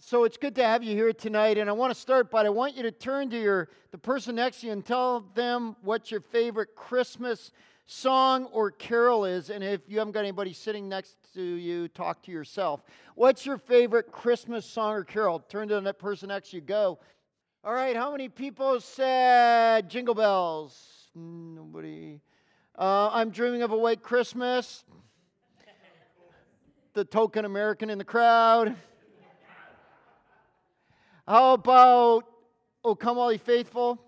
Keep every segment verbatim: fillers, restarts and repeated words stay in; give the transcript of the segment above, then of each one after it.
So it's good to have you here tonight, and I want to start, but I want you to turn to your the person next to you and tell them what your favorite Christmas song or carol is. And if you haven't got anybody sitting next to you, talk to yourself. What's your favorite Christmas song or carol? Turn to that person next to you. Go. All right, how many people said Jingle Bells? Nobody. Uh, I'm Dreaming of a White Christmas. The token American in the crowd. How about "O Come All Ye Faithful"?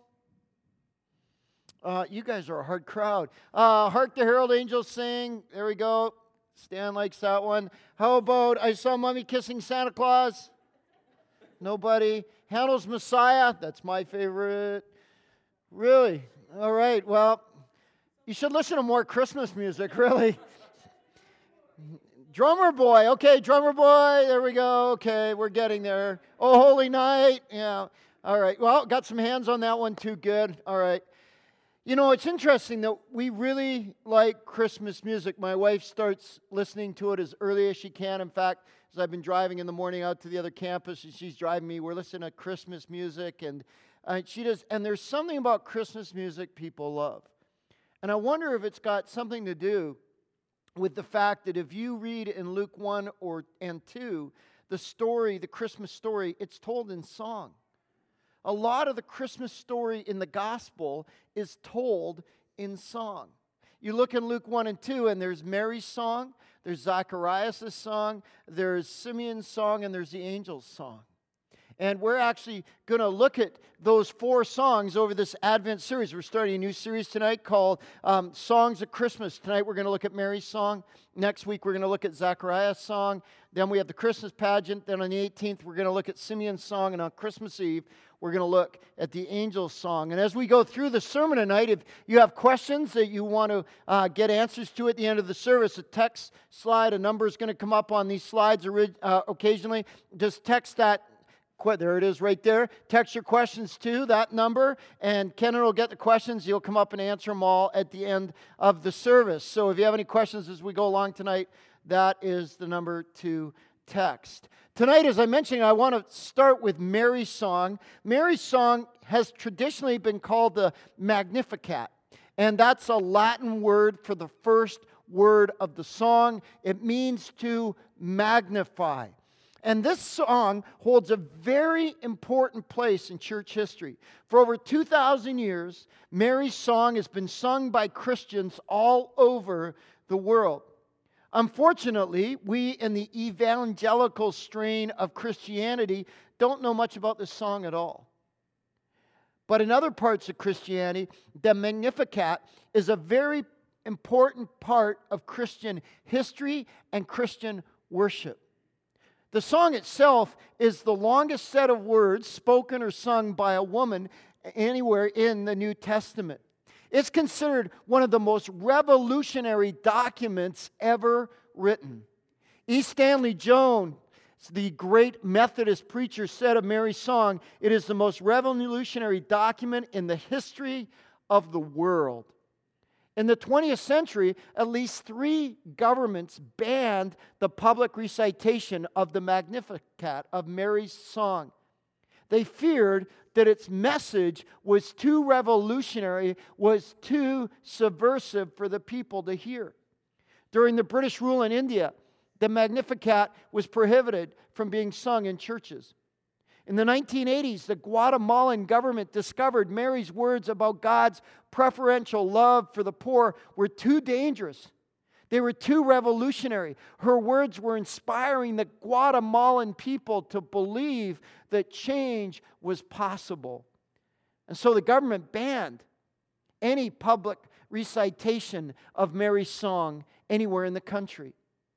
Uh, you guys are a hard crowd. Uh, "Hark the Herald Angels Sing." There we go. Stan likes that one. How about "I Saw Mommy Kissing Santa Claus"? Nobody. Handel's "Messiah." That's my favorite. Really? All right. Well, you should listen to more Christmas music, really. Drummer Boy. Okay, Drummer Boy. There we go. Okay, we're getting there. "Oh, Holy Night." Yeah. All right. Well, got some hands on that one too. Good. All right. You know, it's interesting that we really like Christmas music. My wife starts listening to it as early as she can. In fact, as I've been driving in the morning out to the other campus, and she's driving me, we're listening to Christmas music, and uh, she does. And there's something about Christmas music people love, and I wonder if it's got something to do with the fact that if you read in Luke one or and two, the story, the Christmas story, it's told in song. A lot of the Christmas story in the gospel is told in song. You look in Luke one and two, and there's Mary's song, there's Zacharias' song, there's Simeon's song, and there's the angel's song. And we're actually going to look at those four songs over this Advent series. We're starting a new series tonight called um, Songs of Christmas. Tonight we're going to look at Mary's song. Next week we're going to look at Zacharias' song. Then we have the Christmas pageant. Then on the eighteenth we're going to look at Simeon's song. And on Christmas Eve we're going to look at the angel's song. And as we go through the sermon tonight, if you have questions that you want to uh, get answers to at the end of the service, a text slide, a number is going to come up on these slides uh, occasionally. Just text that. There it is right there. Text your questions to that number, and Ken will get the questions. He'll come up and answer them all at the end of the service. So if you have any questions as we go along tonight, that is the number to text. Tonight, as I mentioned, I want to start with Mary's song. Mary's song has traditionally been called the Magnificat, and that's a Latin word for the first word of the song. It means to magnify. And this song holds a very important place in church history. For over two thousand years, Mary's song has been sung by Christians all over the world. Unfortunately, we in the evangelical strain of Christianity don't know much about this song at all. But in other parts of Christianity, the Magnificat is a very important part of Christian history and Christian worship. The song itself is the longest set of words spoken or sung by a woman anywhere in the New Testament. It's considered one of the most revolutionary documents ever written. E. Stanley Jones, the great Methodist preacher, said of Mary's song, "It is the most revolutionary document in the history of the world." In the twentieth century, at least three governments banned the public recitation of the Magnificat, of Mary's song. They feared that its message was too revolutionary, was too subversive for the people to hear. During the British rule in India, the Magnificat was prohibited from being sung in churches. In the nineteen eighties, the Guatemalan government discovered Mary's words about God's preferential love for the poor were too dangerous. They were too revolutionary. Her words were inspiring the Guatemalan people to believe that change was possible. And so the government banned any public recitation of Mary's song anywhere in the country.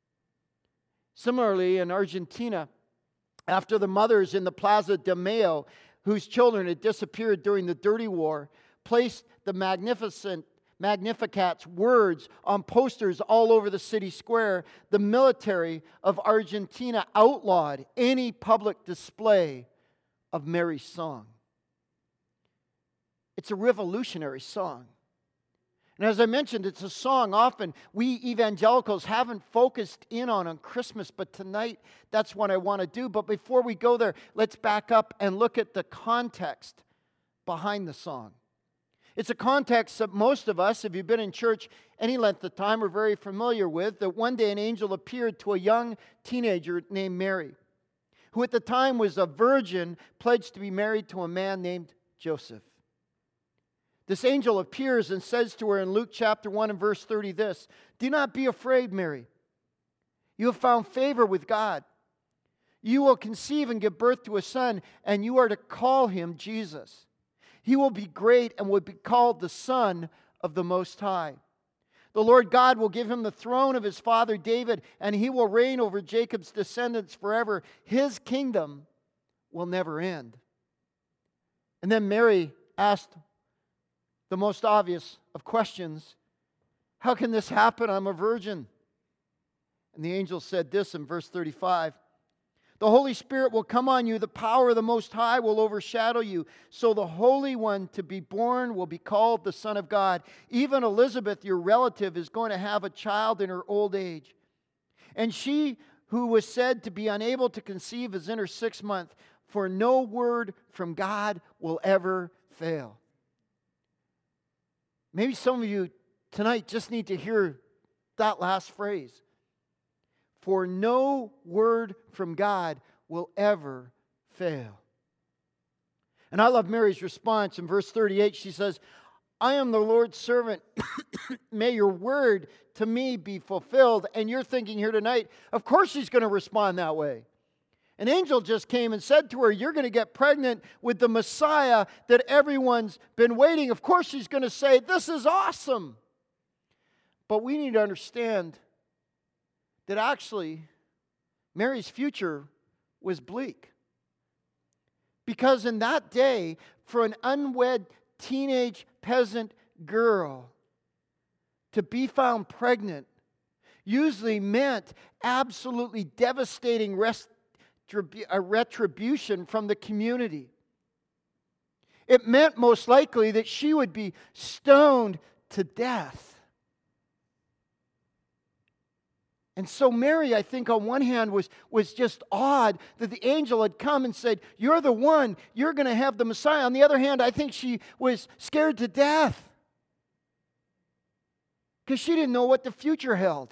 Similarly, in Argentina, after the mothers in the Plaza de Mayo, whose children had disappeared during the Dirty War, placed the magnificent Magnificat's words on posters all over the city square, the military of Argentina outlawed any public display of Mary's song. It's a revolutionary song. And as I mentioned, it's a song often we evangelicals haven't focused in on on Christmas, but tonight that's what I want to do. But before we go there, let's back up and look at the context behind the song. It's a context that most of us, if you've been in church any length of time, are very familiar with, that one day an angel appeared to a young teenager named Mary, who at the time was a virgin pledged to be married to a man named Joseph. This angel appears and says to her in Luke chapter one and verse thirty this, "Do not be afraid, Mary. You have found favor with God. You will conceive and give birth to a son, and you are to call him Jesus. He will be great and will be called the Son of the Most High. The Lord God will give him the throne of his father David, and he will reign over Jacob's descendants forever. His kingdom will never end." And then Mary asked the most obvious of questions, "How can this happen? I'm a virgin." And the angel said this in verse thirty-five, "The Holy Spirit will come on you, the power of the Most High will overshadow you. So the Holy One to be born will be called the Son of God. Even Elizabeth, your relative, is going to have a child in her old age. And she who was said to be unable to conceive is in her sixth month, for no word from God will ever fail." Maybe some of you tonight just need to hear that last phrase. For no word from God will ever fail. And I love Mary's response. In verse thirty-eight, she says, "I am the Lord's servant. May your word to me be fulfilled." And you're thinking here tonight, of course she's going to respond that way. An angel just came and said to her, "You're going to get pregnant with the Messiah that everyone's been waiting." Of course she's going to say, "This is awesome." But we need to understand that actually Mary's future was bleak. Because in that day, for an unwed teenage peasant girl to be found pregnant usually meant absolutely devastating rest a retribution from the community. It meant most likely that she would be stoned to death. And so Mary, I think on one hand was, was just awed that the angel had come and said, "You're the one, you're going to have the Messiah." On the other hand, I think she was scared to death because she didn't know what the future held.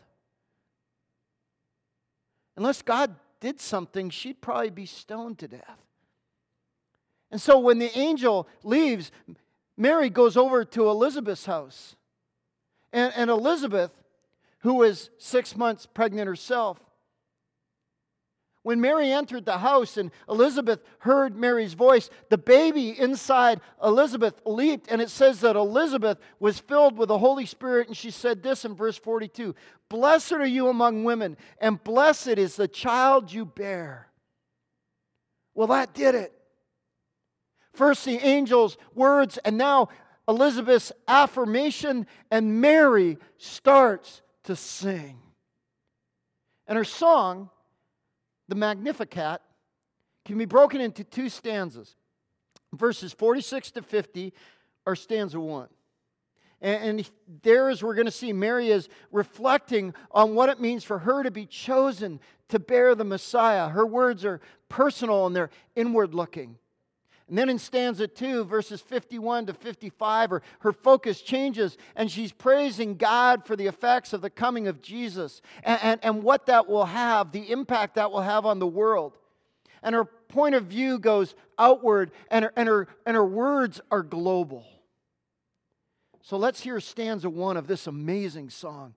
Unless God did something, she'd probably be stoned to death. And so when the angel leaves, Mary goes over to Elizabeth's house. And, and Elizabeth, who was six months pregnant herself, when Mary entered the house and Elizabeth heard Mary's voice, the baby inside Elizabeth leaped, and it says that Elizabeth was filled with the Holy Spirit, and she said this in verse forty-two, "Blessed are you among women, and blessed is the child you bear." Well, that did it. First the angel's words, and now Elizabeth's affirmation, and Mary starts to sing. And her song, the Magnificat, can be broken into two stanzas. Verses forty-six to fifty are stanza one. And, and there, as we're going to see, Mary is reflecting on what it means for her to be chosen to bear the Messiah. Her words are personal and they're inward looking. And then in stanza two, verses fifty-one to fifty-five, her, her focus changes and she's praising God for the effects of the coming of Jesus and, and, and what that will have, the impact that will have on the world. And her point of view goes outward and her, and her, and her words are global. So let's hear stanza one of this amazing song.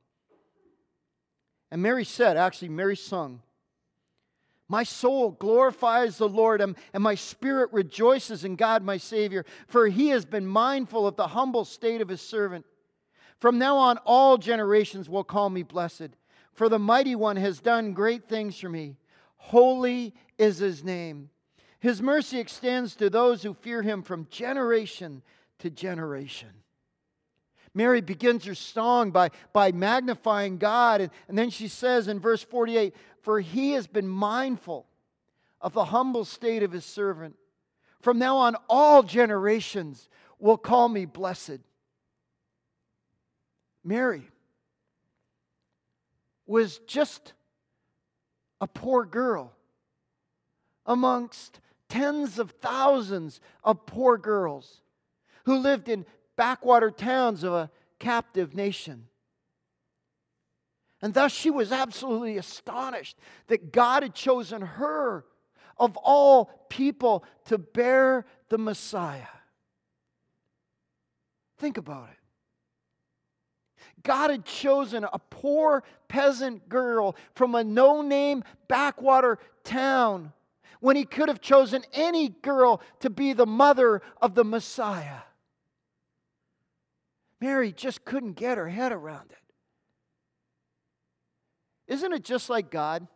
And Mary said, actually Mary sung, "My soul glorifies the Lord, and, and my spirit rejoices in God my Savior, for He has been mindful of the humble state of His servant. From now on all generations will call me blessed, for the Mighty One has done great things for me. Holy is His name. His mercy extends to those who fear Him from generation to generation." Mary begins her song by, by magnifying God. And, and then she says in verse forty-eight, "For He has been mindful of the humble state of His servant. From now on, all generations will call me blessed." Mary was just a poor girl amongst tens of thousands of poor girls who lived in backwater towns of a captive nation. And thus she was absolutely astonished that God had chosen her, of all people, to bear the Messiah. Think about it. God had chosen a poor peasant girl from a no-name backwater town when He could have chosen any girl to be the mother of the Messiah. Mary just couldn't get her head around it. Isn't it just like God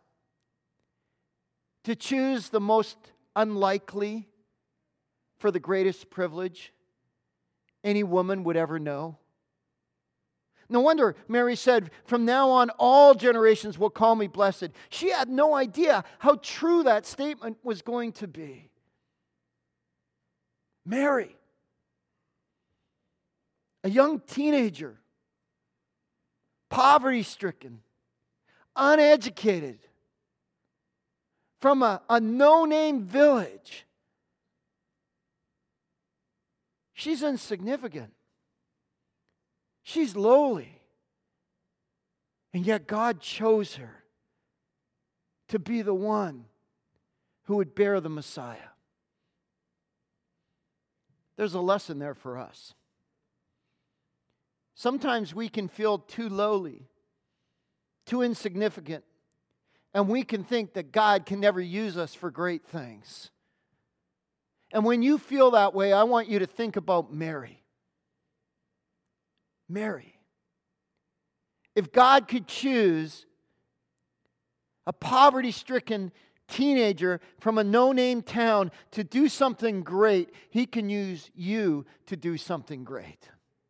to choose the most unlikely for the greatest privilege any woman would ever know? No wonder Mary said, "From now on, all generations will call me blessed." She had no idea how true that statement was going to be. Mary, a young teenager, poverty-stricken, uneducated, from a, a no-name village. She's insignificant. She's lowly. And yet God chose her to be the one who would bear the Messiah. There's a lesson there for us. Sometimes we can feel too lowly, too insignificant, and we can think that God can never use us for great things. And when you feel that way, I want you to think about Mary. Mary. If God could choose a poverty-stricken teenager from a no-name town to do something great, He can use you to do something great.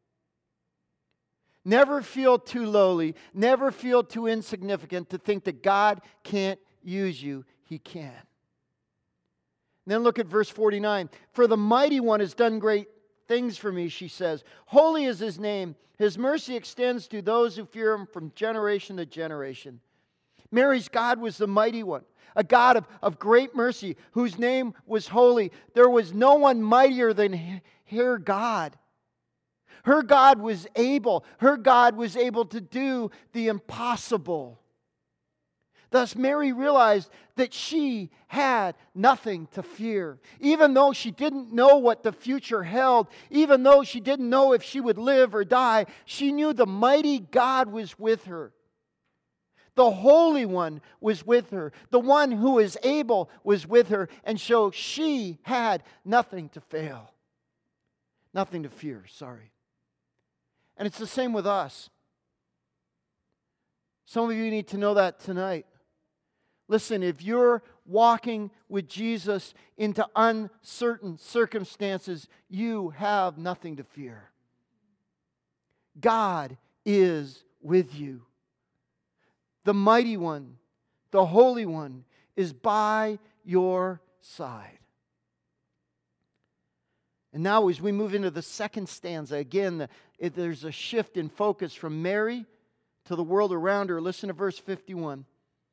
Never feel too lowly. Never feel too insignificant to think that God can't use you. He can. And then look at verse forty-nine. "For the Mighty One has done great things for me," she says. "Holy is His name. His mercy extends to those who fear Him from generation to generation." Mary's God was the Mighty One, a God of, of great mercy, whose name was holy. There was no one mightier than her God. Her God was able. Her God was able to do the impossible. Thus, Mary realized that she had nothing to fear. Even though she didn't know what the future held, even though she didn't know if she would live or die, she knew the mighty God was with her. The Holy One was with her. The one who is able was with her. And so she had nothing to fail. Nothing to fear, sorry. And it's the same with us. Some of you need to know that tonight. Listen, if you're walking with Jesus into uncertain circumstances, you have nothing to fear. God is with you. The Mighty One, the Holy One, is by your side. And now as we move into the second stanza, again, the, it, there's a shift in focus from Mary to the world around her. Listen to verse fifty-one.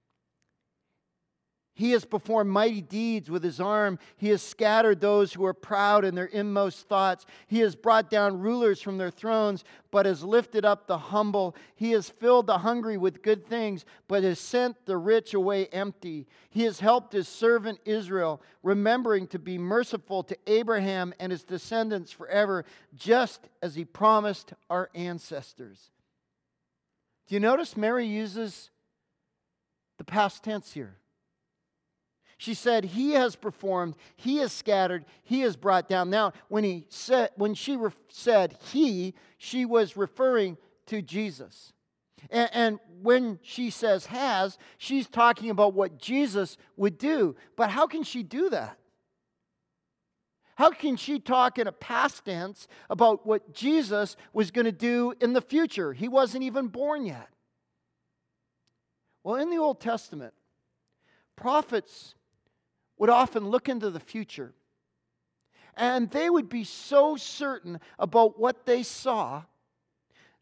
"He has performed mighty deeds with His arm. He has scattered those who are proud in their inmost thoughts. He has brought down rulers from their thrones, but has lifted up the humble. He has filled the hungry with good things, but has sent the rich away empty. He has helped His servant Israel, remembering to be merciful to Abraham and his descendants forever, just as He promised our ancestors." Do you notice Mary uses the past tense here? She said, He has performed, He has scattered, He has brought down. Now, when he said, when she re- said He, she was referring to Jesus. And, and when she says has, she's talking about what Jesus would do. But how can she do that? How can she talk in a past tense about what Jesus was going to do in the future? He wasn't even born yet. Well, in the Old Testament, prophets would often look into the future, and they would be so certain about what they saw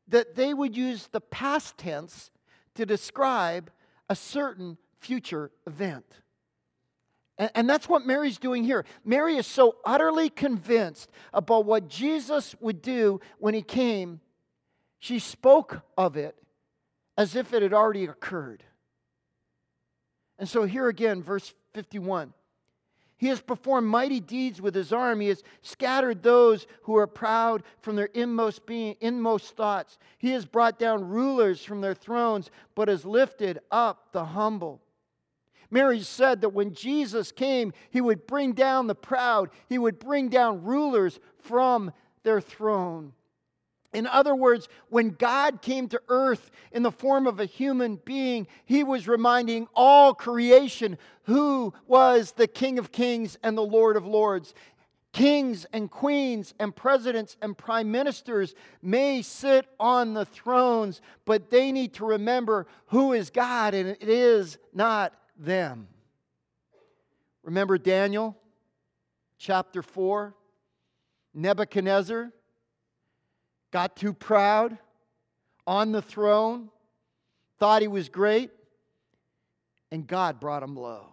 that they would use the past tense to describe a certain future event. And, and that's what Mary's doing here. Mary is so utterly convinced about what Jesus would do when he came, she spoke of it as if it had already occurred. And so here again, verse fifty-one. He has performed mighty deeds with his arm. He has scattered those who are proud from their inmost being, inmost thoughts. He has brought down rulers from their thrones, but has lifted up the humble. Mary said that when Jesus came, he would bring down the proud. He would bring down rulers from their throne. In other words, when God came to earth in the form of a human being, he was reminding all creation who was the King of Kings and the Lord of Lords. Kings and queens and presidents and prime ministers may sit on the thrones, but they need to remember who is God, and it is not them. Remember Daniel chapter four? Nebuchadnezzar got too proud on the throne, thought he was great, and God brought him low.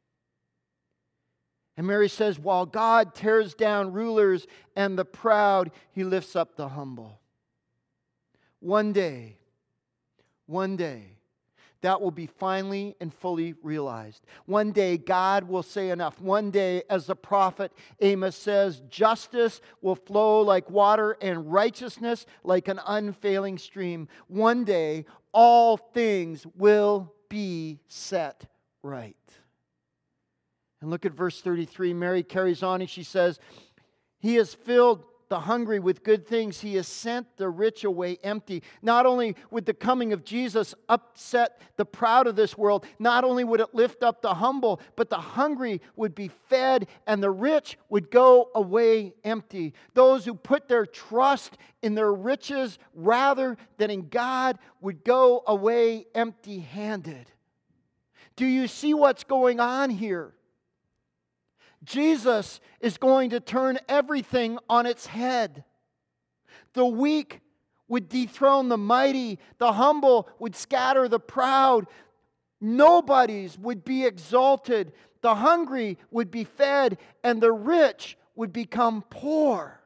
And Mary says, while God tears down rulers and the proud, he lifts up the humble. One day, one day, that will be finally and fully realized. One day, God will say enough. One day, as the prophet Amos says, justice will flow like water and righteousness like an unfailing stream. One day, all things will be set right. And look at verse thirty-three. Mary carries on and she says, he has filled the hungry with good things. He has sent the rich away empty. Not only would the coming of Jesus upset the proud of this world, not only would it lift up the humble, but the hungry would be fed and the rich would go away empty. Those who put their trust in their riches rather than in God would go away empty-handed. Do you see what's going on here? Jesus is going to turn everything on its head. The weak would dethrone the mighty. The humble would scatter the proud. Nobodies would be exalted. The hungry would be fed, and the rich would become poor.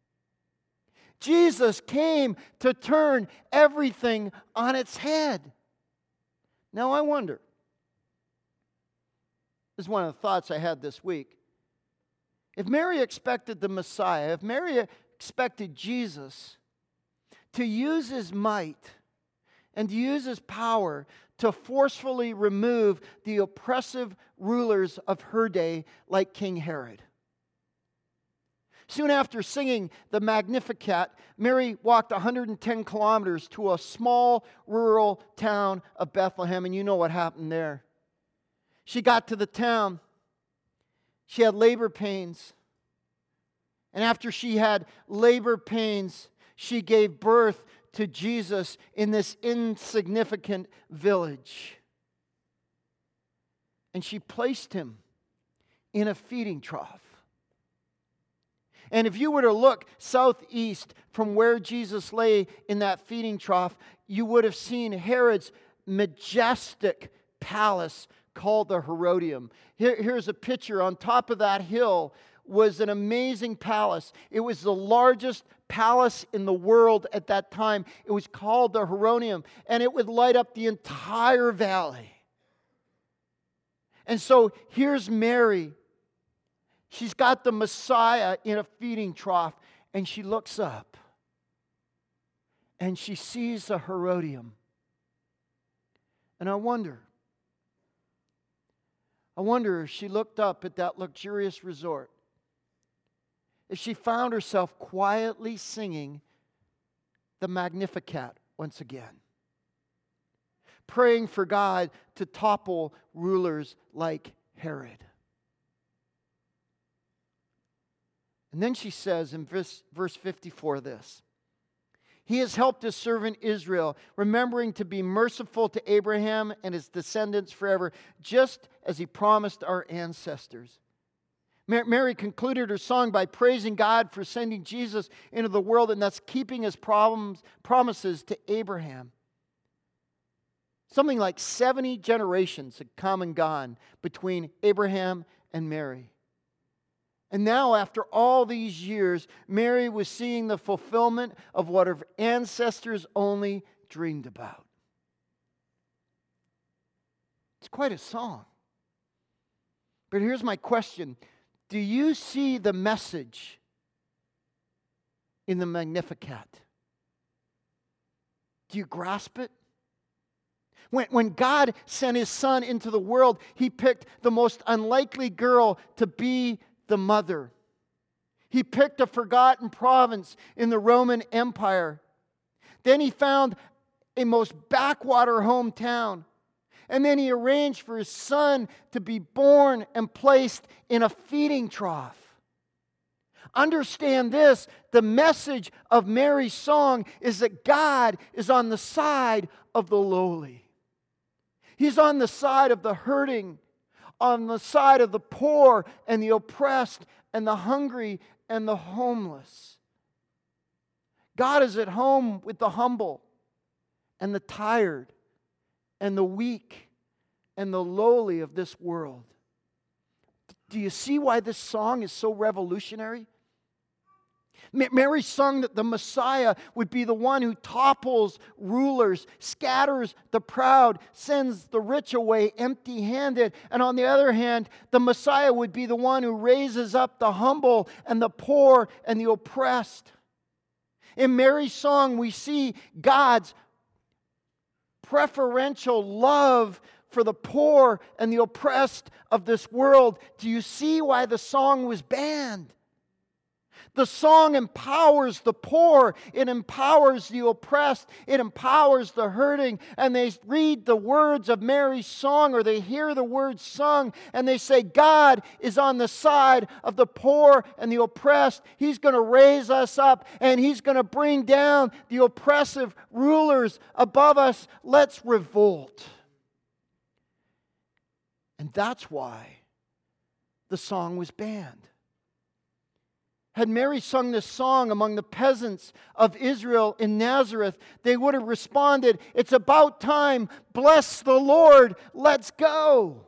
Jesus came to turn everything on its head. Now I wonder, this is one of the thoughts I had this week. If Mary expected the Messiah, if Mary expected Jesus to use his might and to use his power to forcefully remove the oppressive rulers of her day like King Herod. Soon after singing the Magnificat, Mary walked one hundred ten kilometers to a small rural town of Bethlehem, and you know what happened there. She got to the town. She had labor pains. And after she had labor pains, she gave birth to Jesus in this insignificant village. And she placed him in a feeding trough. And if you were to look southeast from where Jesus lay in that feeding trough, you would have seen Herod's majestic palace called the Herodium. Here, here's a picture. On top of that hill was an amazing palace. It was the largest palace in the world at that time. It was called the Herodium, and it would light up the entire valley. And so here's Mary. She's got the Messiah in a feeding trough, and she looks up, and she sees the Herodium. And I wonder, I wonder if she looked up at that luxurious resort, if she found herself quietly singing the Magnificat once again, praying for God to topple rulers like Herod. And then she says in verse, verse fifty-four this, He has helped his servant Israel, remembering to be merciful to Abraham and his descendants forever, just as he promised our ancestors. Mary concluded her song by praising God for sending Jesus into the world and thus keeping his problems, promises to Abraham. Something like seventy generations had come and gone between Abraham and Mary. And now, after all these years, Mary was seeing the fulfillment of what her ancestors only dreamed about. It's quite a song. But here's my question. Do you see the message in the Magnificat? Do you grasp it? When, when God sent his Son into the world, he picked the most unlikely girl to be the mother. He picked a forgotten province in the Roman Empire. Then he found a most backwater hometown. And then he arranged for his Son to be born and placed in a feeding trough. Understand this, the message of Mary's song is that God is on the side of the lowly. He's on the side of the hurting, on the side of the poor and the oppressed and the hungry and the homeless. God is at home with the humble and the tired and the weak and the lowly of this world. Do you see why this song is so revolutionary? Mary sung that the Messiah would be the one who topples rulers, scatters the proud, sends the rich away empty-handed. And on the other hand, the Messiah would be the one who raises up the humble and the poor and the oppressed. In Mary's song, we see God's preferential love for the poor and the oppressed of this world. Do you see why the song was banned? The song empowers the poor. It empowers the oppressed. It empowers the hurting. And they read the words of Mary's song, or they hear the words sung, and they say, God is on the side of the poor and the oppressed. He's going to raise us up, and He's going to bring down the oppressive rulers above us. Let's revolt. And that's why the song was banned. Had Mary sung this song among the peasants of Israel in Nazareth, they would have responded, it's about time, bless the Lord, let's go.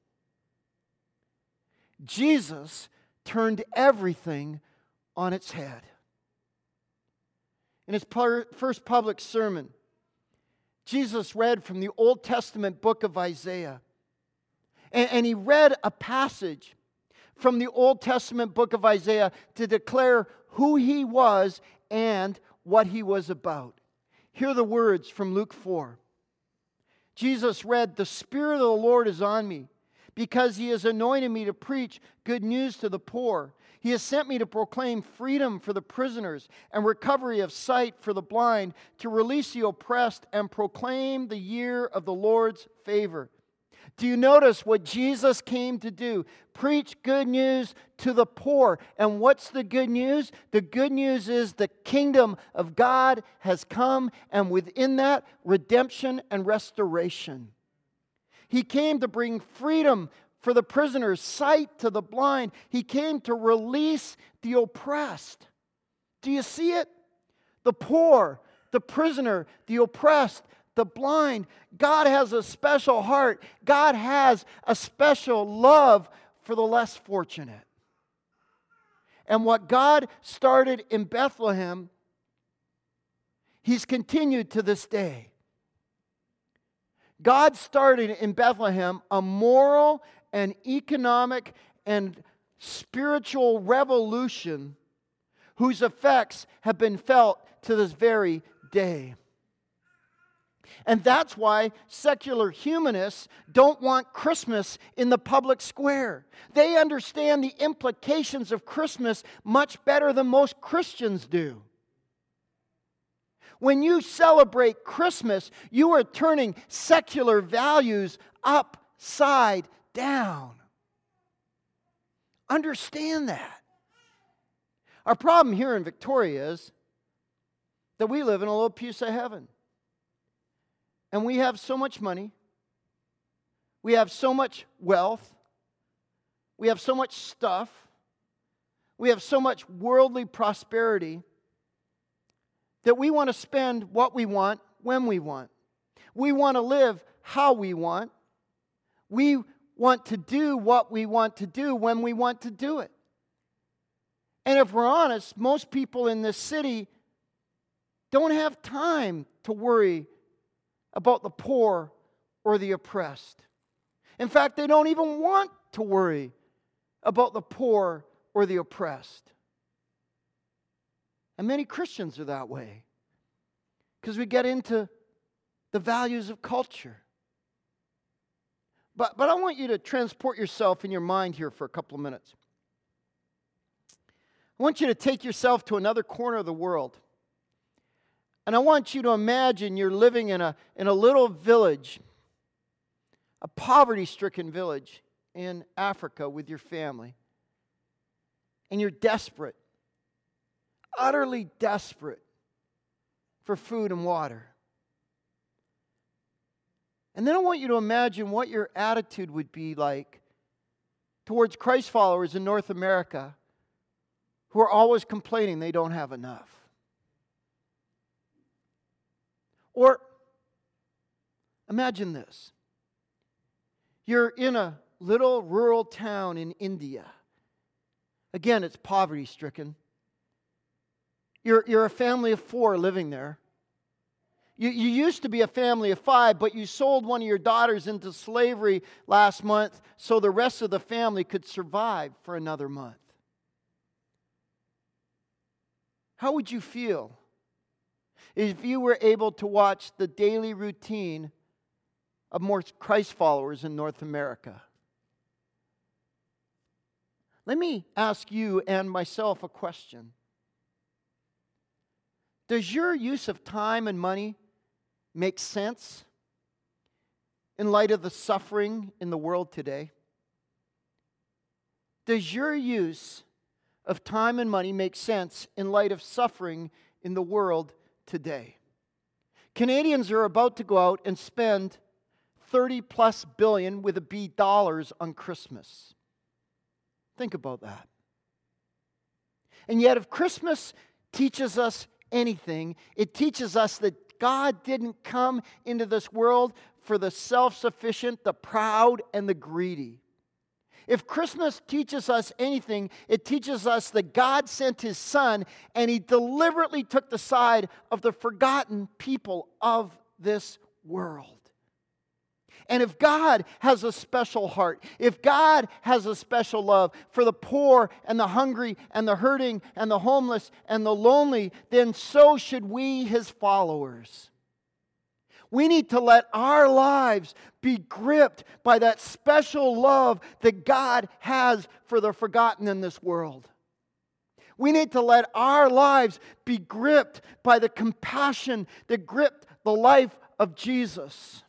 Jesus turned everything on its head. In his first public sermon, Jesus read from the Old Testament book of Isaiah. And he read a passage from the Old Testament book of Isaiah to declare who He was and what He was about. Hear the words from Luke four. Jesus read, "The Spirit of the Lord is on me, because He has anointed me to preach good news to the poor. He has sent me to proclaim freedom for the prisoners and recovery of sight for the blind, to release the oppressed and proclaim the year of the Lord's favor." Do you notice what Jesus came to do? Preach good news to the poor. And what's the good news? The good news is the kingdom of God has come, and within that, redemption and restoration. He came to bring freedom for the prisoners, sight to the blind. He came to release the oppressed. Do you see it? The poor, the prisoner, the oppressed, the blind. God has a special heart. God has a special love for the less fortunate. And what God started in Bethlehem, He's continued to this day. God started in Bethlehem a moral and economic and spiritual revolution whose effects have been felt to this very day. And that's why secular humanists don't want Christmas in the public square. They understand the implications of Christmas much better than most Christians do. When you celebrate Christmas, you are turning secular values upside down. Understand that. Our problem here in Victoria is that we live in a little piece of heaven. And we have so much money. We have so much wealth. We have so much stuff. we have so much worldly prosperity that we want to spend what we want when we want. We want to live how we want. We want to do what we want to do when we want to do it. And if we're honest, most people in this city don't have time to worry about the poor or the oppressed. In fact, they don't even want to worry about the poor or the oppressed. And many Christians are that way because we get into the values of culture. But, but I want you to transport yourself in your mind here for a couple of minutes. I want you to take yourself to another corner of the world. And I want you to imagine you're living in a, in a little village, a poverty-stricken village in Africa with your family. And you're desperate, utterly desperate for food and water. And then I want you to imagine what your attitude would be like towards Christ followers in North America who are always complaining they don't have enough. Or imagine this. You're in a little rural town in India. Again, it's poverty-stricken. You're, you're a family of four living there. You, you used to be a family of five, but you sold one of your daughters into slavery last month so the rest of the family could survive for another month. How would you feel if you were able to watch the daily routine of more Christ followers in North America? Let me ask you and myself a question. Does your use of time and money make sense in light of the suffering in the world today? Does your use of time and money make sense in light of suffering in the world today? Canadians are about to go out and spend thirty plus billion with a B dollars on Christmas. Think about that. And yet if Christmas teaches us anything, it teaches us that God didn't come into this world for the self-sufficient, the proud, and the greedy. If Christmas teaches us anything, it teaches us that God sent His Son and He deliberately took the side of the forgotten people of this world. And if God has a special heart, if God has a special love for the poor and the hungry and the hurting and the homeless and the lonely, then so should we, His followers. We need to let our lives be gripped by that special love that God has for the forgotten in this world. We need to let our lives be gripped by the compassion that gripped the life of Jesus.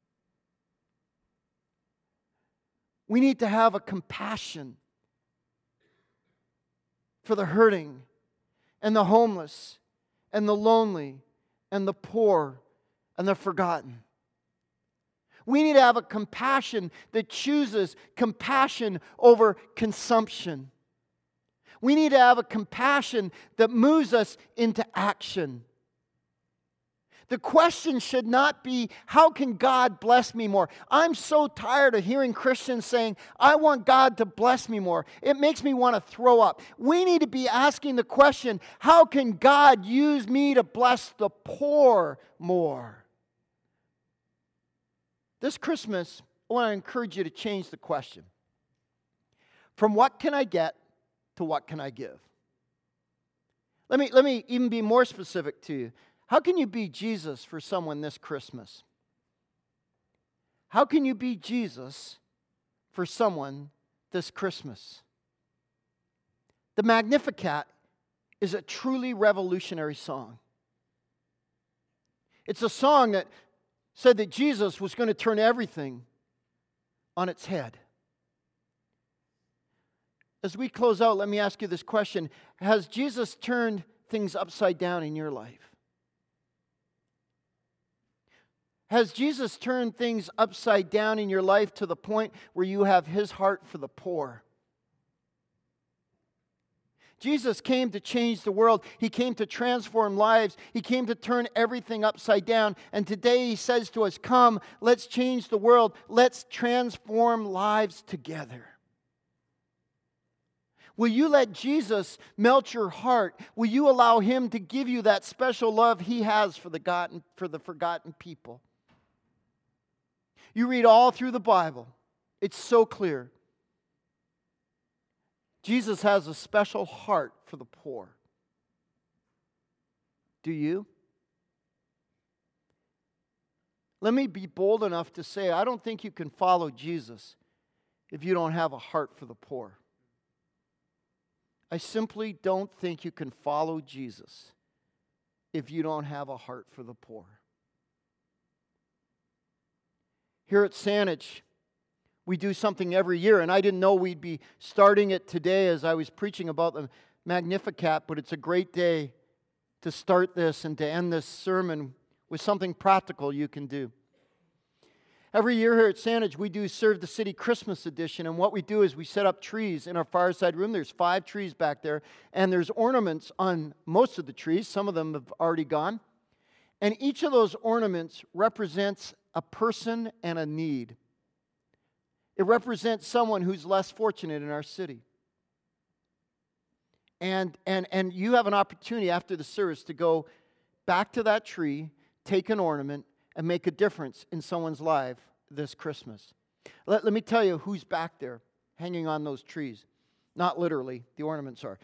We need to have a compassion for the hurting and the homeless and the lonely and the poor and the forgotten. We need to have a compassion that chooses compassion over consumption. We need to have a compassion that moves us into action. The question should not be, how can God bless me more? I'm so tired of hearing Christians saying, I want God to bless me more. It makes me want to throw up. We need to be asking the question, how can God use me to bless the poor more? This Christmas, I want to encourage you to change the question. From what can I get to what can I give? Let me, let me even be more specific to you. How can you be Jesus for someone this Christmas? How can you be Jesus for someone this Christmas? The Magnificat is a truly revolutionary song. It's a song that said that Jesus was going to turn everything on its head. As we close out, let me ask you this question. Has Jesus turned things upside down in your life? Has Jesus turned things upside down in your life to the point where you have His heart for the poor? Jesus came to change the world. He came to transform lives. He came to turn everything upside down. And today He says to us, come, let's change the world. Let's transform lives together. Will you let Jesus melt your heart? Will you allow Him to give you that special love He has for the forgotten, for the forgotten people? You read all through the Bible. It's so clear. Jesus has a special heart for the poor. Do you? Let me be bold enough to say, I don't think you can follow Jesus if you don't have a heart for the poor. I simply don't think you can follow Jesus if you don't have a heart for the poor. Here at Saanich, we do something every year, and I didn't know we'd be starting it today as I was preaching about the Magnificat, but it's a great day to start this and to end this sermon with something practical you can do. Every year here at Saanich, we do Serve the City Christmas edition, and what we do is we set up trees in our fireside room. There's five trees back there, and there's ornaments on most of the trees. Some of them have already gone. And each of those ornaments represents a person and a need. It represents someone who's less fortunate in our city. And, and, and you have an opportunity after the service to go back to that tree, take an ornament, and make a difference in someone's life this Christmas. Let, let me tell you who's back there hanging on those trees. Not literally, the ornaments are.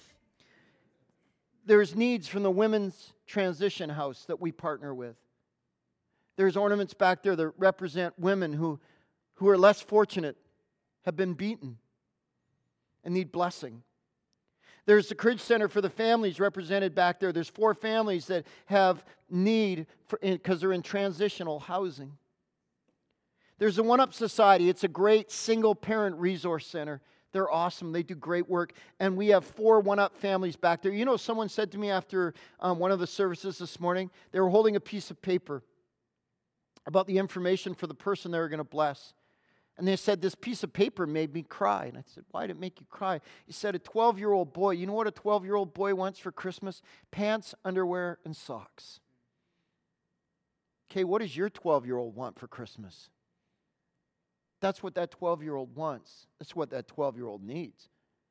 There's needs from the Women's Transition House that we partner with. There's ornaments back there that represent women who who are less fortunate, have been beaten, and need blessing. There's the Courage Center for the families represented back there. There's four families that have need because they're in transitional housing. There's the One Up Society. It's a great single-parent resource center. They're awesome. They do great work. And we have four One Up families back there. You know, someone said to me after um, one of the services this morning, they were holding a piece of paper about the information for the person they were going to bless. And they said, this piece of paper made me cry. And I said, why did it make you cry? He said, a twelve-year-old boy, you know what a twelve-year-old boy wants for Christmas? Pants, underwear, and socks. Okay, what does your twelve-year-old want for Christmas? That's what that twelve-year-old wants. That's what that twelve-year-old needs.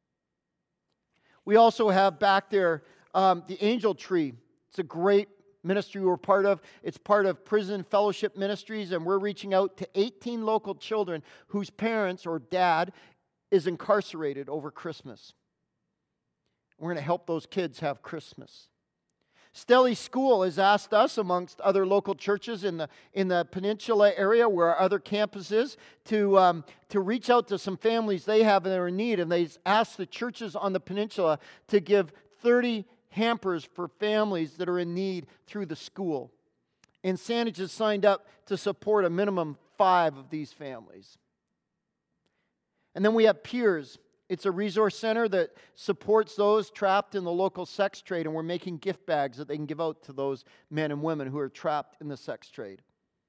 We also have back there um, the Angel Tree. It's a great ministry we're part of. It's part of Prison Fellowship Ministries, and we're reaching out to eighteen local children whose parents or dad is incarcerated over Christmas. We're going to help those kids have Christmas. Stelly School has asked us, amongst other local churches in the in the Peninsula area where our other campus is, to, um, to reach out to some families they have that are in need, and they've asked the churches on the peninsula to give thirty hampers for families that are in need through the school. And Saanich has signed up to support a minimum five of these families. And then we have Peers. It's a resource center that supports those trapped in the local sex trade, and we're making gift bags that they can give out to those men and women who are trapped in the sex trade.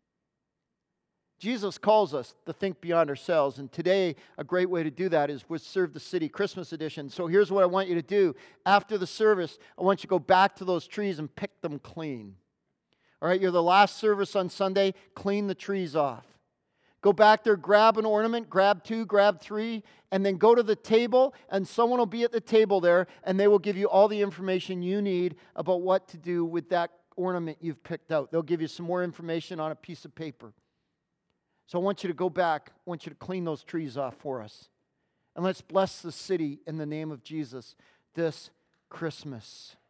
Jesus calls us to think beyond ourselves, and today a great way to do that is with Serve the City Christmas edition. So here's what I want you to do. After the service, I want you to go back to those trees and pick them clean. All right, you're the last service on Sunday, clean the trees off. Go back there, grab an ornament, grab two, grab three, and then go to the table, and someone will be at the table there, and they will give you all the information you need about what to do with that ornament you've picked out. They'll give you some more information on a piece of paper. So I want you to go back. I want you to clean those trees off for us. And let's bless the city in the name of Jesus this Christmas.